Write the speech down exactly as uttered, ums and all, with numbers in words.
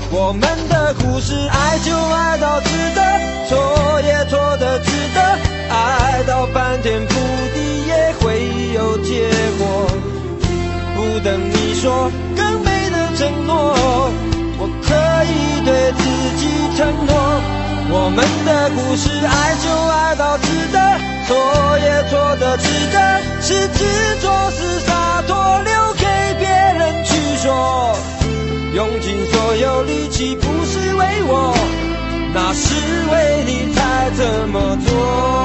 我们的故事，爱就爱到值得，错也错的值得，爱到翻天覆地也会有结果。不等你说更美的承诺，我可以对自己承诺。我们的故事，爱就爱到值得，错也错的值得，是执着是洒脱，留给别人去说。用尽所有力气，不是为我，那是为你才这么做。